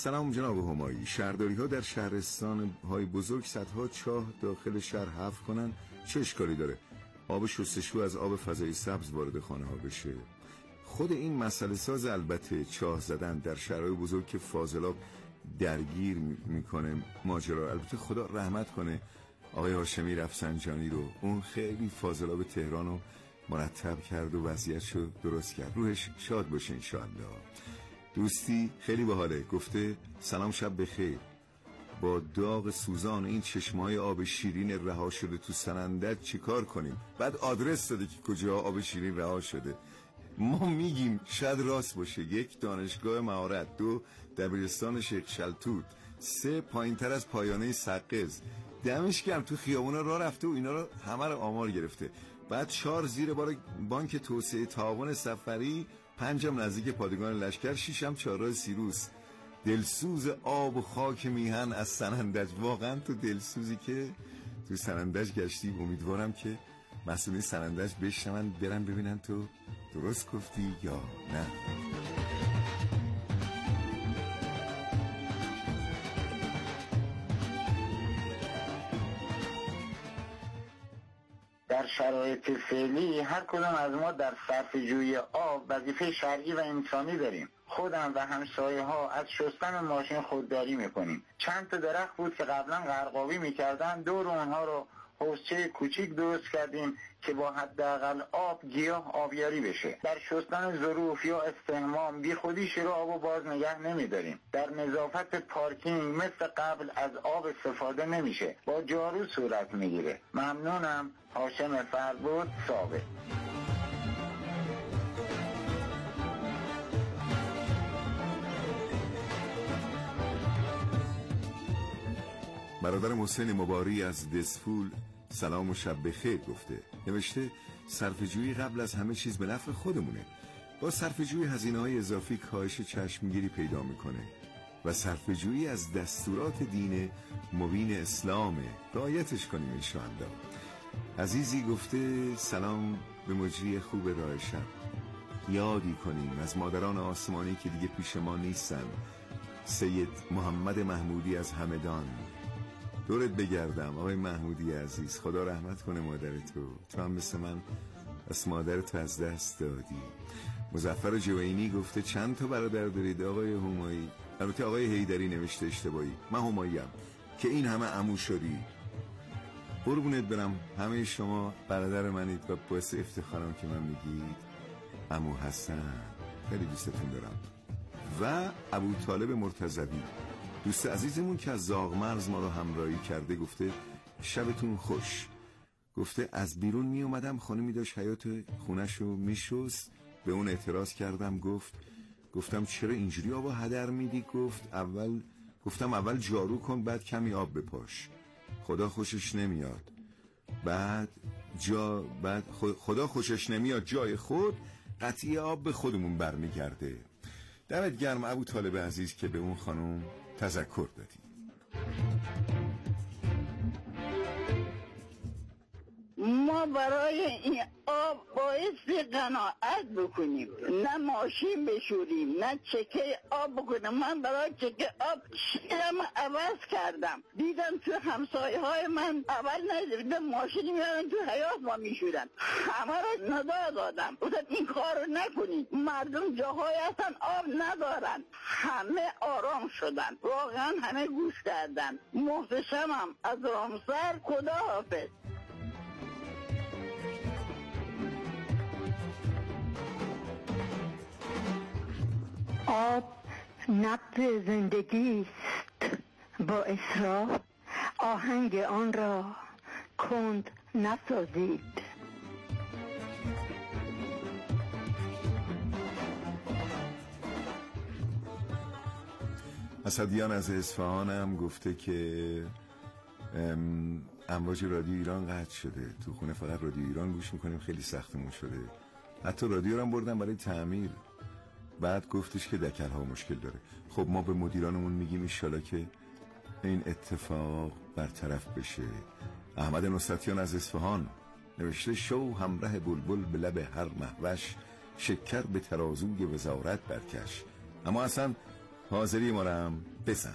سلام جناب همایی. شهرداری ها در شهرستان های بزرگ صدها چاه داخل شهر حفر کنن، چه اشکالی داره؟ آب شستشو از آب فضای سبز وارد خانه ها بشه. خود این مسئله ساز البته چاه زدن در شهرهای بزرگ که فاضلاب درگیر میکنه ماجرا. البته خدا رحمت کنه آقای هاشمی رفسنجانی رو، اون خیلی فاضلاب تهران رو مرتب کرد و وضعیتشو درست کرد. روحش شاد باشه انشاءالله. دوستی خیلی باحاله، گفته سلام شب بخیر، با داغ سوزان این چشمای آب شیرین رها شده تو سنندج چیکار کنیم؟ بعد آدرس داده که کجا آب شیرین رها شده. ما میگیم شاید راست باشه. 1 دانشگاه مهارت، 2 دبیرستان شیخ شلتوت، 3 پایینتر از پایانه سقز، دمش گرم تو خیابونا راه رفته و اینا رو همه رو آمار گرفته. بعد 4 زیر بار بانک توسعه تعاون سفری، 5 نزدیک پادگان لشکر، 6 چهارراه سیروس. دلسوز آب و خاک میهن از سنندج. واقعا تو دلسوزی که تو سنندج گشتی. امیدوارم که مسئولین سنندج بشنون، برن ببینن تو درست گفتی یا نه. در شرایط فعلی هر کدام از ما در صرفه‌جویی آب وظیفه شرعی و انسانی داریم. خودم و همسایه ها از شستن ماشین خودداری میکنیم. چند تا درخت بود که قبلا غرقابی میکردن، دور اونها رو حوضچه کوچیک درست کردیم که با حداقل آب گیاه آبیاری بشه. در شستن ظروف یا استحمام بی خودی شروع آب و باز نگه نمیداریم. در نظافت پارکینگ مثل قبل از آب استفاده نمیشه، با جارو صورت میگیره. ممنونم. هاشم فربود، ثابت. برادر محسن مباری از دسفول سلام و شب بخیر گفته. نوشته صرفه‌جویی قبل از همه چیز به نفع خودمونه. با صرفه‌جویی هزینه‌های اضافی کاهش چشمگیری پیدا میکنه و صرفه‌جویی از دستورات دین مبین اسلامه. رعایتش کنیم انشاءالله. عزیزی گفته سلام به مجری خوب راه شب. یادی کنیم از مادران آسمانی که دیگه پیش ما نیستن. سید محمد محمودی از همدان. دورت بگردم آقای محمودی عزیز، خدا رحمت کنه مادرتو. تو هم مثل من از مادرتو از دست دادی. مظفر جوینی گفته چند تا برادر دارید آقای همایی؟ البته آقای حیدری نوشته اشتباهی، من هماییم که این همه عمو شدی. قربونت برم، همه شما برادر منید و باعث افتخارم که من میگید عمو حسن. خیلی دوستتون دارم. و ابو طالب مرتضوی دوست عزیزمون که از زاغمرز ما رو همراهی کرده گفته شبتون خوش. گفته از بیرون می اومدم، خانمی داشت حیات خونشو میشست، به اون اعتراض کردم. گفتم چرا اینجوری آبا هدر میدی؟ گفتم اول جارو کن بعد کمی آب بپاش، خدا خوشش نمیاد. بعد خدا خوشش نمیاد جای خود قطعی آب به خودمون برمیگرده. دمت گرم ابو طالب عزیز که به اون خانم تذکر دادی. ما برای این آب باعث قناعت بکنیم، نه ماشین بشوریم نه چکه آب بکنیم. من برای چکه آب شیرم عوض کردم. دیدم تو همسایه های من اول ندیدم ماشین میارن تو حیات ما میشورن، همه را ندا دادم. گفتم این کار رو نکنیم. مردم جاهای هستن آب ندارن، همه آرام شدن، واقعا همه گوش کردن. محتشمم از رامسر، خدا حافظ. آب نبض زندگی است، با اسراف آهنگ آن را کند نسازید. اسدیان از اصفهان هم گفته که امواج رادیو ایران قطع شده، تو خونه فقط رادیو ایران گوش میکنیم، خیلی سختمون شده. حتی رادیو رو هم بردم برای تعمیر. بعد گفتش که دکل‌ها مشکل داره. خب ما به مدیرانمون میگیم انشالله که این اتفاق برطرف بشه. احمد نصرتیان از اصفهان نوشته شو همراه بلبل به لب هر مهوش، شکر به ترازوی وزارت برکش. اما اصلا حاضری ما رو هم بزن.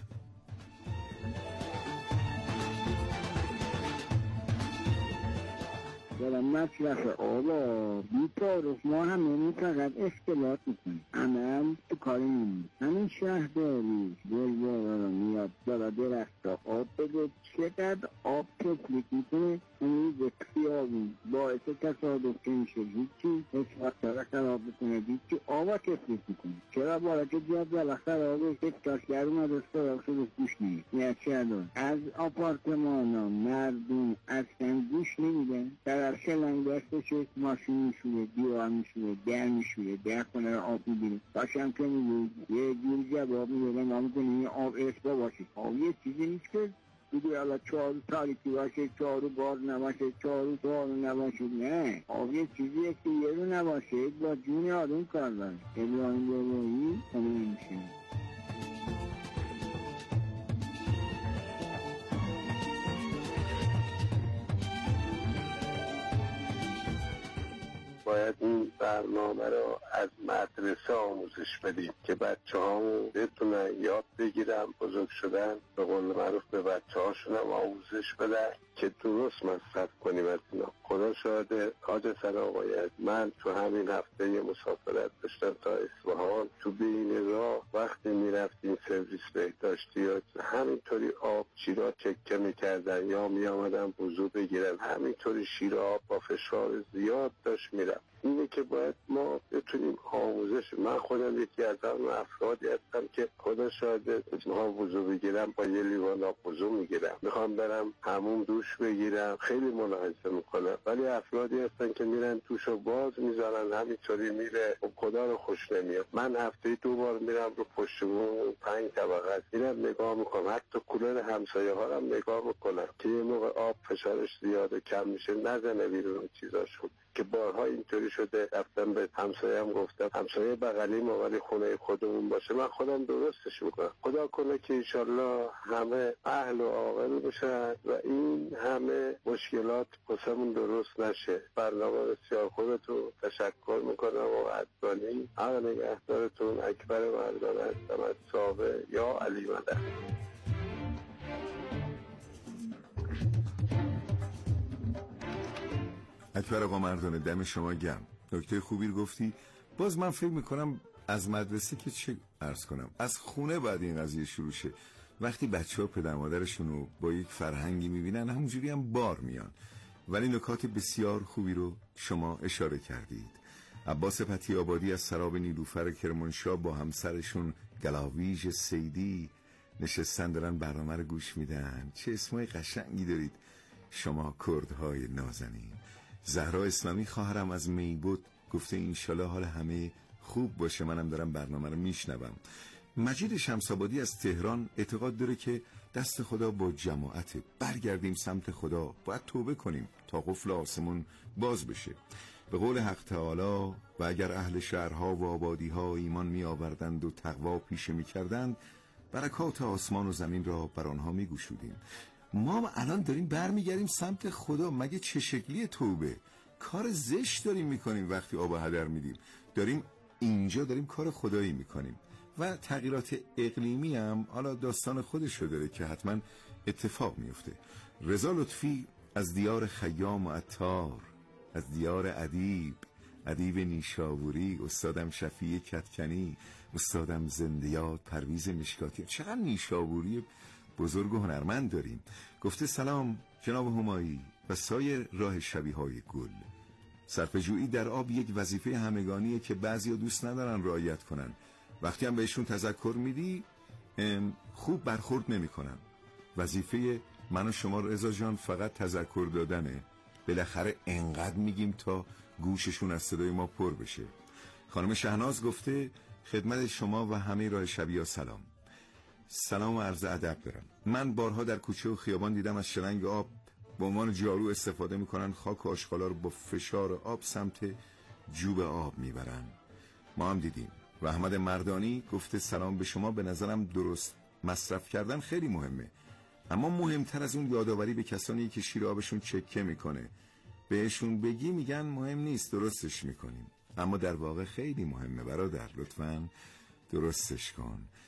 دارم مصرف آبا بی‌تعارف ما همه فقط اختلاط میکنیم، همه هم تو کاری نمید. همین شهرداری گلبارا رو میاد دارا درخت آب بده، چقدر آب تفلیک میکنه اون روز خیابون باعث تصادف که میشه هیچی اسفاکتارا خراب بکنه، هیچی آبا تفلیک میکنه. چرا بالا که جاد بالا خرابه که تاشگر اومده سراغ شده گوش نمید. یه چه از آپارتمان ها مردم اصلا گوش نمیدن. طرف شلنگ دستشه ماشین میشوره، دیوار میشوره، در میشوره، در خونه رو آب میگیره. باشم که میگه یه جور جواب میده نام کنی آب اسبا باشه. آب یه چیزی نیست که دیگه حالا چارو تاریکی باشه، چارو بار نباشه، چارو نباشه. نه، آب یه چیزیه که یه رو نباشه با جون آدم کار داره. ابراهیم بابایی همه میشه. باید این برنامه رو از مدرسه آموزش بدیم که بچه هامون بتونن یاد بگیرن، بزرگ شدن به قول معروف به بچه هاشون هم آموزش بدن که درست مصرف کنیم از اینا. خدا شاهده حاج سلام باید من تو همین هفته یه مسافرت داشتم تا اصفهان. تو بین راه وقتی میرفتیم سرویس بهداشتی یا همینطوری آب شیرا چکه میکردن یا میامدن وضو بگیرن، همینطوری شیر آب با فشار زیاد داشت میرم. اینه که باید ما بتونیم آموزش. من خودم یکی از اون افرادی هستم که خدا شاهده میخوام وضو بگیرم با یه لیوان آب وضو میگیرم، میخوام برم همون دوش بگیرم خیلی ملاحظه میکنم، ولی افرادی هستن که میرن دوشو باز میذارن همینطوری میره و خدا رو خوش نمیاد. من هفته 2 بار میرم رو پشت بوم 5 طبقه میرم نگاه میکنم، حتی کولر همسایه ها هم نگاه میکنم که یه موقع آب فشارش زیاده کم میشه نزنه بیرون چیزاشون. که بارها اینطوری شده رفتم به همسایه‌ام گفتم همسایه بغلی ما ولی خونه خودمون باشه من خودم درستش میکنم. خدا کنه که انشالله همه اهل و عاقل باشن و این همه مشکلات واسمون درست نشه. برنامه بسیار خودتون تشکر میکنم و عدنانی حق نگهدارتون. اکبر مردان هستم از صابه یا علی مدد. اکبر آقا مردانه دم شما گرم. نکته خوبی رو گفتی. باز من فکر میکنم از مدرسه که چه عرض کنم از خونه بعد این قضیه شروع شه. وقتی بچه‌ها پدر مادرشون رو با یک فرهنگی میبینن همونجوری هم بار میان. ولی نکات بسیار خوبی رو شما اشاره کردید. عباس پتی آبادی از سراب نیلوفر کرمانشاه با همسرشون گلاویژ سیدی نشستن دارن برنامه رو گوش میدن. چه اسمای قشنگی دارید شما کردهای نازنین. زهرا اسلامی خواهرم از میبود گفته انشالله حال همه خوب باشه، منم دارم برنامه رو میشنوم. مجید شمس‌آبادی از تهران اعتقاد داره که دست خدا با جماعت، برگردیم سمت خدا، باید توبه کنیم تا قفل آسمون باز بشه. به قول حق تعالی و اگر اهل شهرها و آبادیها ایمان می آوردند و تقوا پیشه می کردند برکات آسمان و زمین را بر آنها می گشودیم. ما الان داریم برمیگردیم سمت خدا. مگه چه شکلی توبه؟ کار زشت داریم میکنیم وقتی آب و هدر میدیم. داریم کار خدایی میکنیم. و تغییرات اقلیمی هم حالا داستان خودشو داره که حتما اتفاق میفته. رضا لطفی از دیار خیام و عطار، از دیار ادیب نیشابوری، استادم شفیع کتکنی، استادم زندیات پرویز مشکاتی. چقدر نیشابوری بزرگ و هنرمند داریم. گفته سلام جناب همایی و سایر راه شبیه های گل. صرفه‌جویی در آب یک وظیفه همگانیه که بعضیا دوست ندارن رعایت کنن. وقتی هم بهشون تذکر میدی خوب برخورد نمیکنن. وظیفه من و شما رضا جان فقط تذکر دادنه. بالاخره انقدر میگیم تا گوششون از صدای ما پر بشه. خانم شهناز گفته خدمت شما و همه راه شبیه سلام. سلام و عرض ادب دارم. من بارها در کوچه و خیابان دیدم از شلنگ آب به عنوان جارو استفاده میکنن، خاک و آشغالا رو با فشار آب سمت جوب آب میبرن. ما هم دیدیم. و احمد مردانی گفته سلام به شما، به نظرم درست مصرف کردن خیلی مهمه، اما مهمتر از اون یادآوری به کسانی که شیر آبشون چکه میکنه. بهشون بگی میگن مهم نیست درستش میکنیم، اما در واقع خیلی مهمه برادر، لطفاً درستش کن.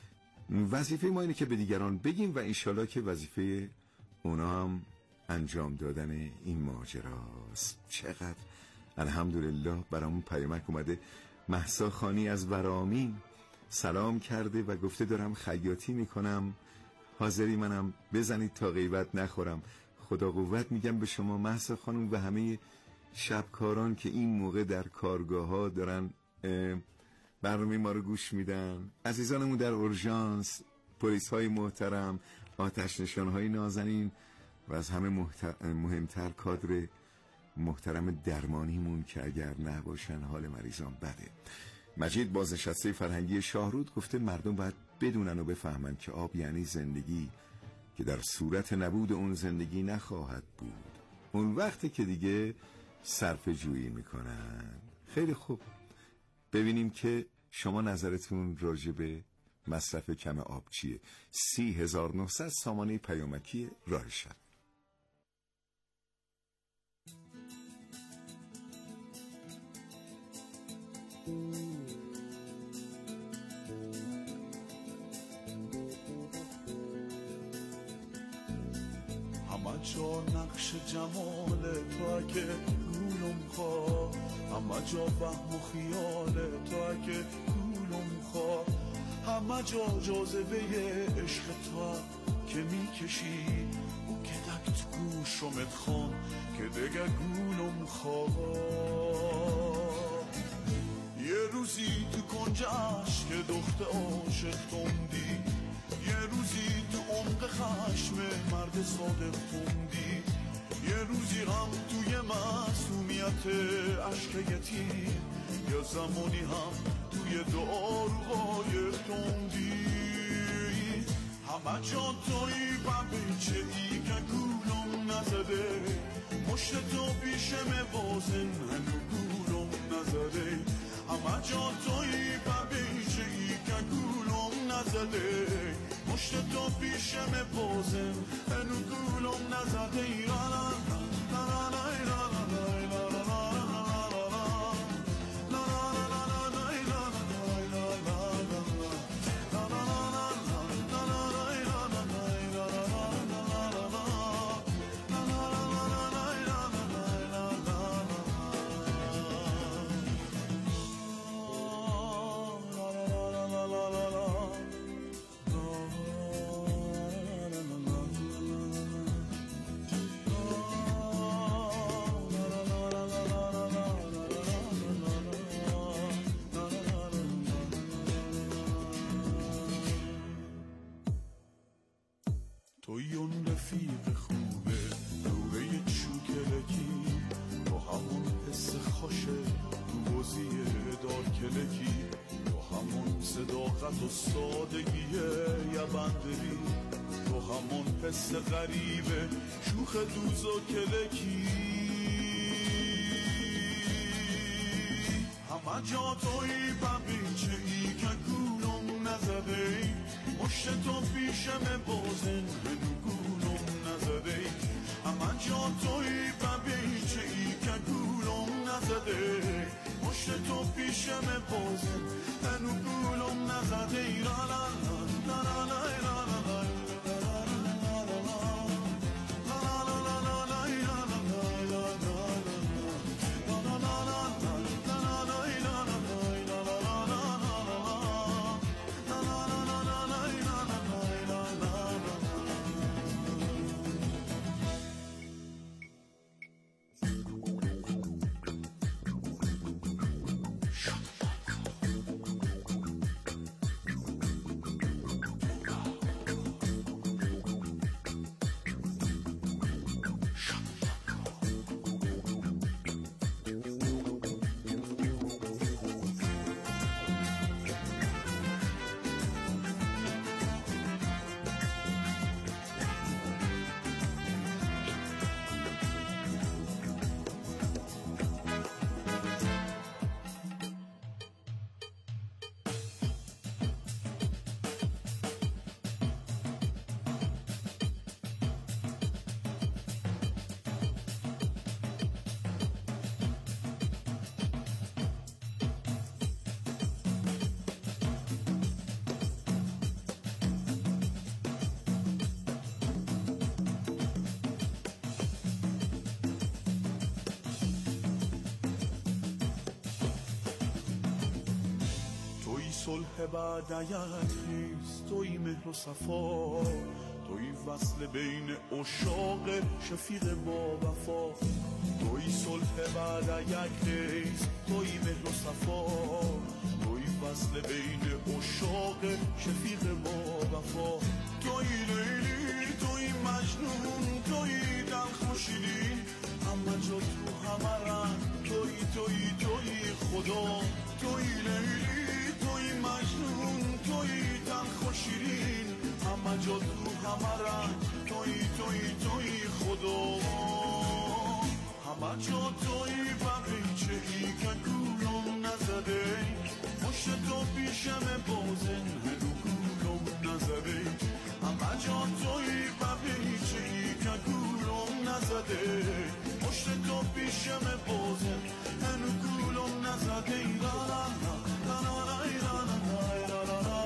وظیفه ما اینه که به دیگران بگیم و انشالله که وظیفه اونا هم انجام دادن این ماجراست. چقدر الحمدلله برامون پیامک اومده. مهسا خانی از ورامین سلام کرده و گفته دارم خیاطی میکنم، حاضری منم بزنید تا غیبت نخورم. خدا قوت میگم به شما مهسا خانم و همه شبکاران که این موقع در کارگاه ها دارن برنامه ما رو گوش میدن، عزیزانمون در اورژانس، پلیس های محترم، آتش نشان های نازنین و از همه مهمتر کادر محترم درمانیمون که اگر نباشن حال مریضان بده. مجید بازنشسته فرهنگی شاهرود گفته مردم باید بدونن و بفهمن که آب یعنی زندگی، که در صورت نبود اون زندگی نخواهد بود. اون وقتی که دیگه صرفه جویی میکنن. خیلی خوب، ببینیم که شما نظرتون راجع به مصرف کم آب چیه؟ 30,900 سامانه پیامکی راه شب. همه جا نقش جمال تو اگه گولم خواه، همه جا وهم و خیال تو اگه گولم خواه، همه جا جاذبه عشق تو که میکشی او که دک تو گوشمت خان که دگه گولم خواه. یه روزی تو کنجش که دخت عاشق توندی، یه روزی تو عمق خشم مرد صادق توندی، یه روزی هم توی معصومیت عشق یتیم، یا زمانی هم توی داروهای توندی. همه جا توی ببیچه ای که گولم نزده، مشت تو پیشم بازن هنو گولم نزده. همه جا توی ببیچه ای که گولم نزده، مشت تو پیشم بازن هنو گولم نزده. توی اون رفیق خوبه روبه چوکلکی، تو همون حس خوشه تو بازی دار کلکی، تو همون صداقت و سادگیه یه بندری، تو همون حس غریبه شوخ دوز و کلکی. همه جا توی ببیچه ای که گولم نزده، مشت تو پیشم بازن هنو گولم نزده. همه جا توی ببیچه ای که گولم نزده، مشت تو پیشم بازن هنو گولم نزده. صلح بعد یک خیز، توی مهر و صفا، توی وصل بین عشاق شفیق با وفا. توی صلح بعد یک خیز، توی مهر و صفا، توی وصل بین عشاق شفیق با وفا. توی لیلی، توی مجنون، توی دلخوشیدین، همه جا تو همه رنگ، توی خدا. توی لیلی، توی مجنون، توی دلخوشیدین، همه جا تو همه رنگ، توی خدا. همه جا توی بقیچه ای که گولم نزده، پشت تو پیشم بازن هنو گولم نزده. همه جا توی بقیچه ای که گولم نزده، پشت تو پیشم بازن هنو گولم نزده. لا لا لا لا لا لا لا لا.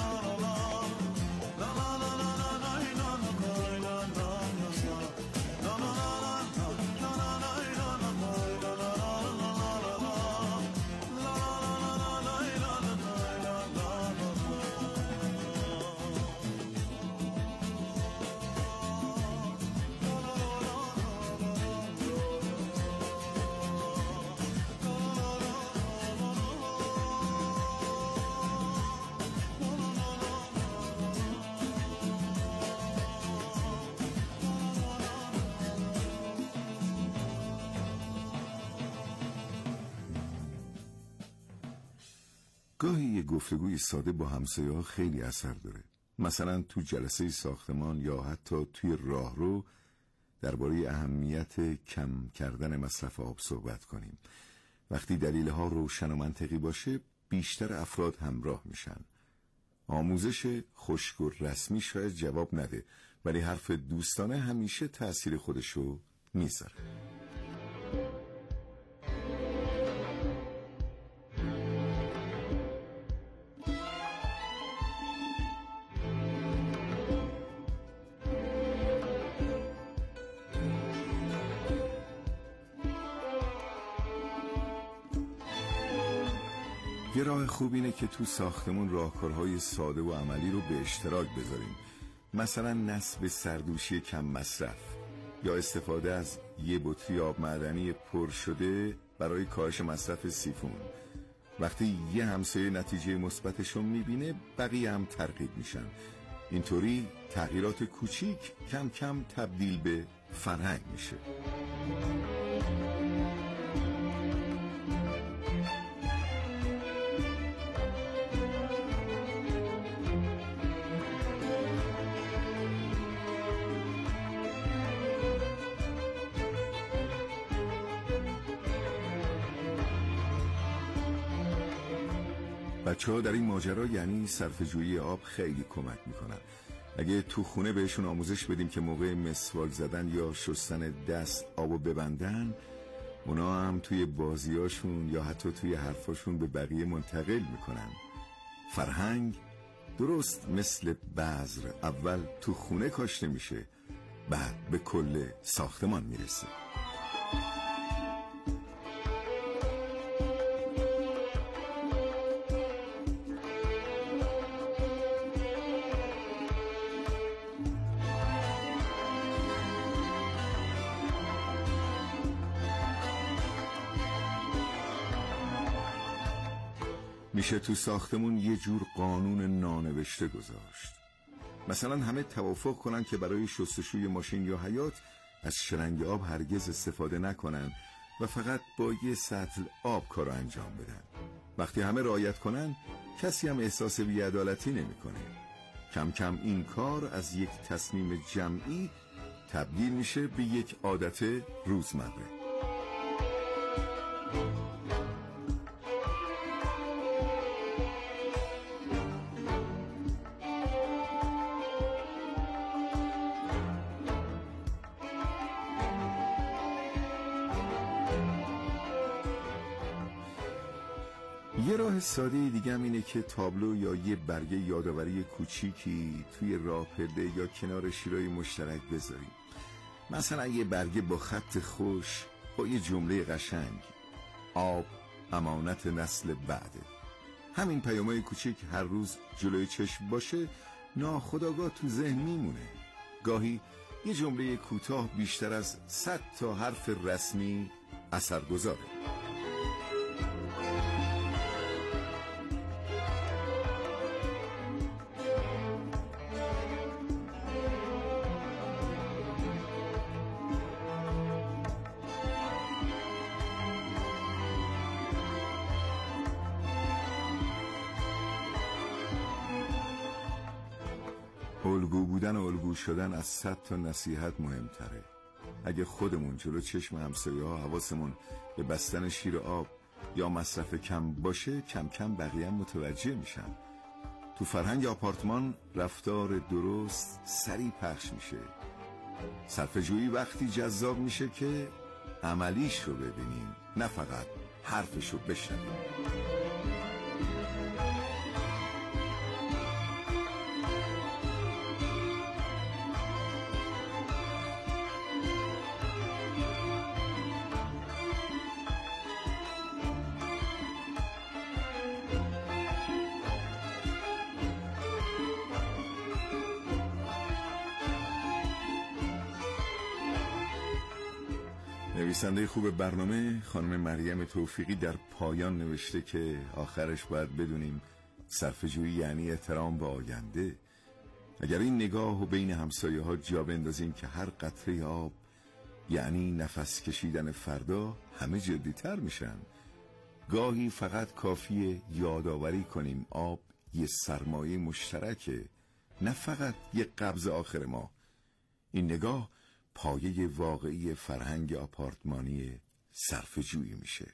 گاهی یه گفتگوی ساده با همسایه‌ها خیلی اثر داره. مثلا تو جلسه ساختمان یا حتی توی راهرو درباره اهمیت کم کردن مصرف آب صحبت کنیم. وقتی دلیل‌ها روشن و منطقی باشه، بیشتر افراد همراه میشن. آموزش خشک و رسمی شاید جواب نده، ولی حرف دوستانه همیشه تأثیر خودشو میذاره. یه راه خوب اینه که تو ساختمون راهکارهای ساده و عملی رو به اشتراک بذاریم. مثلا نصب سردوشی کم مصرف یا استفاده از یه بطری آب معدنی پر شده برای کاهش مصرف سیفون. وقتی یه همسایه نتیجه مثبتشو میبینه، بقیه هم ترغیب میشن. اینطوری تغییرات کوچیک کم کم تبدیل به فرهنگ میشه. بچه‌ها در این ماجرا یعنی صرفه‌جویی آب خیلی کمک میکنن. اگه تو خونه بهشون آموزش بدیم که موقع مسواک زدن یا شستن دست آبو ببندن، اونا هم توی بازیاشون یا حتی توی حرفاشون به بقیه منتقل میکنن. فرهنگ درست مثل بذر اول تو خونه کاشته میشه، بعد به کل ساختمان میرسه. میشه تو ساختمون یه جور قانون نانوشته گذاشت. مثلا همه توافق کنن که برای شستشوی ماشین یا حیاط از شرنگ آب هرگز استفاده نکنن و فقط با یه سطل آب کارو انجام بدن. وقتی همه رعایت کنن، کسی هم احساس بی‌عدالتی نمیکنه. کم کم این کار از یک تصمیم جمعی تبدیل میشه به یک عادت روزمره. یه راه ساده دیگه هم اینه که تابلو یا یه برگه یادآوری کوچیکی توی راه پله یا کنار شیرای مشترک بذاریم. مثلا یه برگه با خط خوش با یه جمله قشنگ: آب امانت نسل بعده. همین پیامای کوچیک هر روز جلوی چشم باشه ناخودآگاه تو ذهن میمونه. گاهی یه جمله کوتاه بیشتر از 100 تا حرف رسمی اثرگذاره. الگو بودن و الگو شدن از 100 تا نصیحت مهمتره. اگه خودمون جلو چشم همسایه ها حواسمون به بستن شیر آب یا مصرف کم باشه، کم کم بقیه هم متوجه میشن. تو فرهنگ آپارتمان رفتار درست سریع پخش میشه. صرفه‌جویی وقتی جذاب میشه که عملیش رو ببینیم، نه فقط حرفش رو بشنویم. نویسنده خوب برنامه خانم مریم توفیقی در پایان نوشته که آخرش باید بدونیم صرفه‌جویی یعنی احترام به آینده. اگر این نگاه و بین همسایه ها جا بندازیم که هر قطره آب یعنی نفس کشیدن فردا، همه جدی‌تر میشن. گاهی فقط کافیه یادآوری کنیم آب یه سرمایه مشترکه، نه فقط یه قبض آخر ما. این نگاه پایه واقعی فرهنگ آپارتمانی صرفه‌جویی میشه.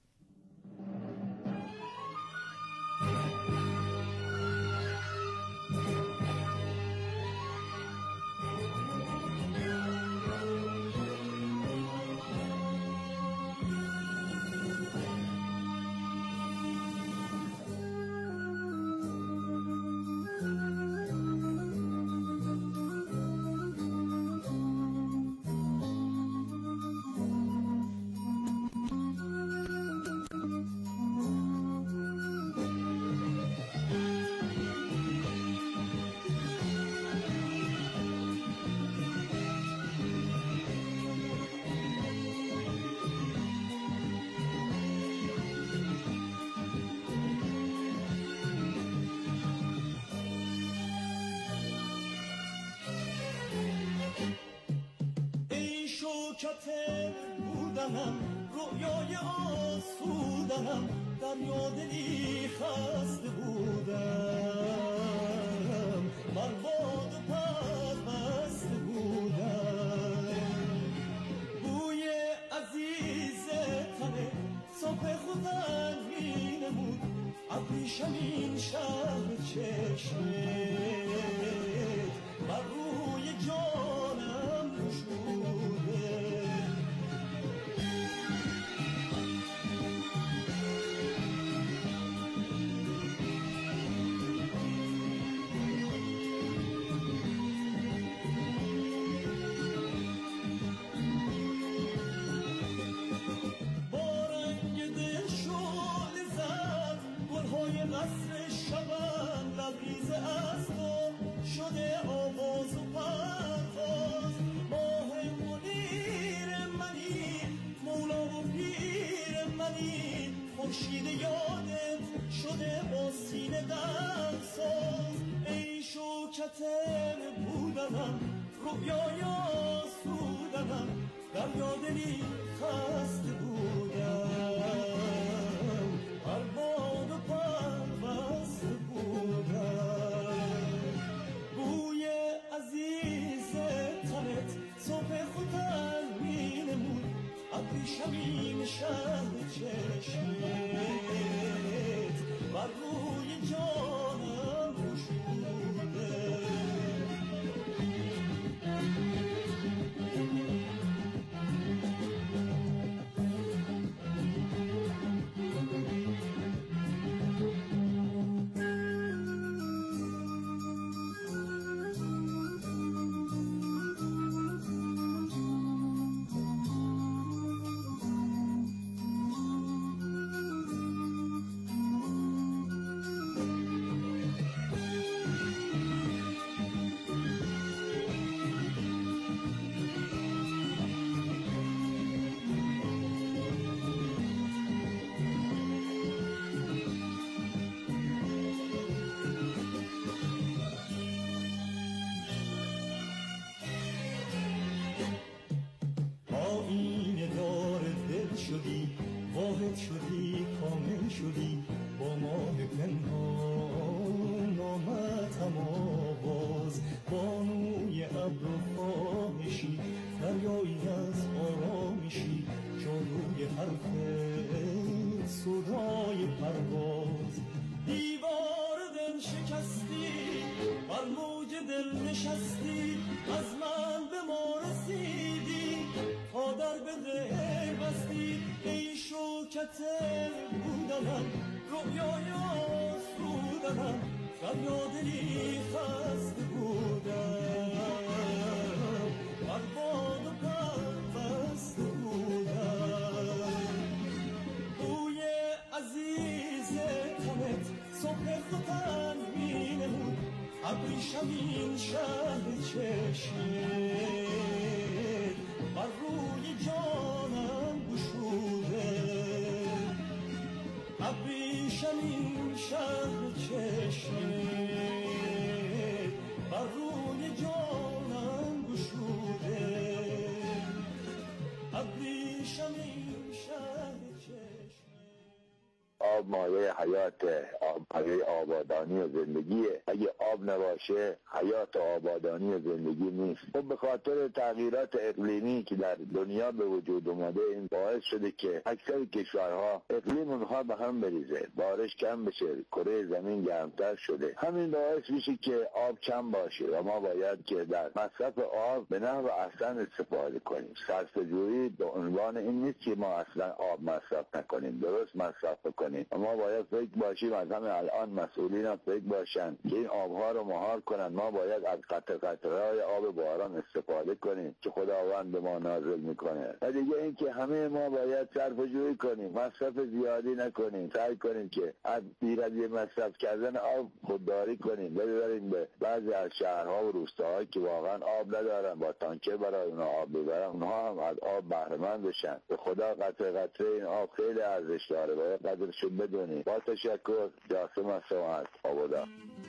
شوکت بودنم، رویای آسودنم، دریا دلی خسته بودم، من باد و پربسته بودم. بوی عزیز تنه صبح خودم می نمود، ابریشم این شهر چشمت بر روی جانم نشوده. با رنگ دل شعله زد گلهای قصر شبن، لبریز از تو شده آواز و پرواز. ماه منیر منی، مولا و پیر منی، خورشید یادت شده با سینه دمساز. ای شوکت بودنم، رویای آسودنم، دریا دلی خسته بودم، هر باد و پربسته بودم. بوی عزیز تنت صبح خودم می نمود، ابریشم این شهر چشمت بر روی جانم گشوده. وحشت بودنم رویای آسودنم فریادی خسته بودم برباد و پربسته بودم بوی عزیز تنت صبح خودم می نمود ابریشم این شهر چشمت بر روی جانم گشوده ابریشم این شهر چشمت بر روی جانم گشوده ابریشم این شهر چشمت. آب مایه حیاته، آب مایه آبادانی و زندگیه. اگه آب نباشه حیات و آبادانی و زندگی نیست. خب به خاطر تغییرات اقلیمی که در دنیا به وجود اومده این باعث شده که اکثر کشورها اقلیم اونها به هم بریزه، بارش کم بشه، کره زمین گرمتر شده. همین باعث میشه که آب کم باشه و ما باید که در مصرف آب به نحو احسن استفاده کنیم. صرفه‌جویی به عنوان این نیست که ما اصلا آب مصرف نکنیم، درست مصرف کنیم. ما باید فکر باشیم، از همه الان مسئولین هم فکر باشن که این آبها رو مهار کنن. ما باید از قطره‌های آب باران استفاده کنیم که خداوند به ما نازل میکنه. و دیگه این که همه ما باید صرفه‌جویی کنیم، مصرف زیادی نکنیم، سعی کنیم که از بی‌رویه مصرف کردن آب خودداری کنیم. ببریم به بعضی از شهرها و روستاهایی که واقعا آب ندارن با تانکر برای اونها آب ببرن، اونها هم از آب بهره مند بشن. به خدا قطره قطره این آب خیلی ارزش داره، باید قدرشو بدونیم. با تشکر. جاسم هستم از آبادان.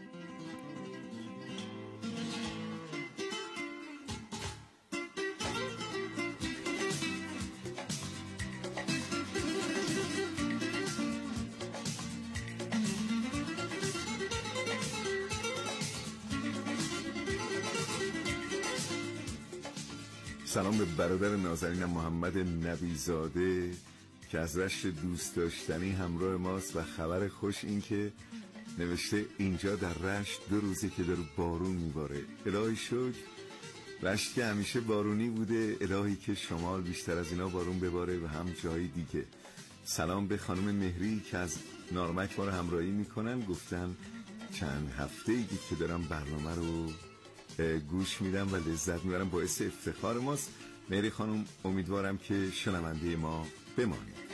سلام به برادر نازنینم محمد نبیزاده که از رشت دوست داشتنی همراه ماست و خبر خوش این که نوشته اینجا در رشت 2 روزه که داره بارون میباره. الهی شکر، رشت که همیشه بارونی بوده، الهی که شمال بیشتر از اینا بارون بباره و هم جای دیگه. سلام به خانم مهری که از نارمک ما رو همراهی میکنن، گفتن چند هفته‌ای که دارم برنامه رو گوش میدم و لذت میبرم، باعث افتخار ماست. مهری خانم امیدوارم که شنونده ما بمانید.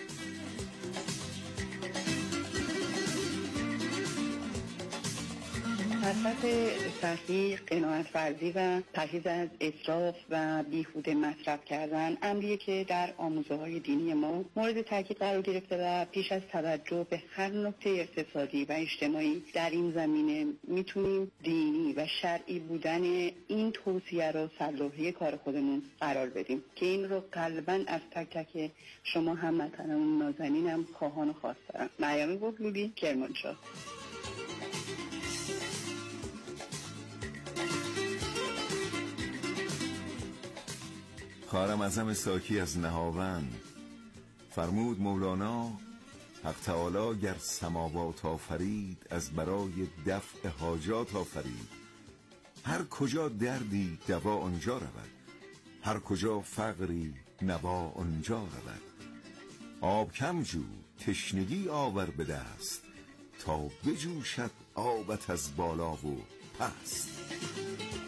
مصرف صحیح، قناعت ورزی و پرهیز از اسراف و بیهوده مصرف کردن امریه که در آموزه‌های دینی ما مورد تاکید قرار گرفته و پیش از توجه به هر نکته اقتصادی و اجتماعی در این زمینه میتونیم دینی و شرعی بودن این توصیه رو سرلوحه کار خودمون قرار بدیم که این رو قلباً از تک تک شما هموطنان نازنینم خواهان و خواستارم. مریم گلگولی، کرمانشاه. خواهرم اعظم ساکی از نهاوند فرمود مولانا حق تعالی گر سماوات آفرید از برای دفع حاجات آفرید. هر کجا دردی دوا آنجا رود، هر کجا فقری نوا آنجا رود. آب کم جو تشنگی آور به دست، تا بجوشد آبت از بالا و پست.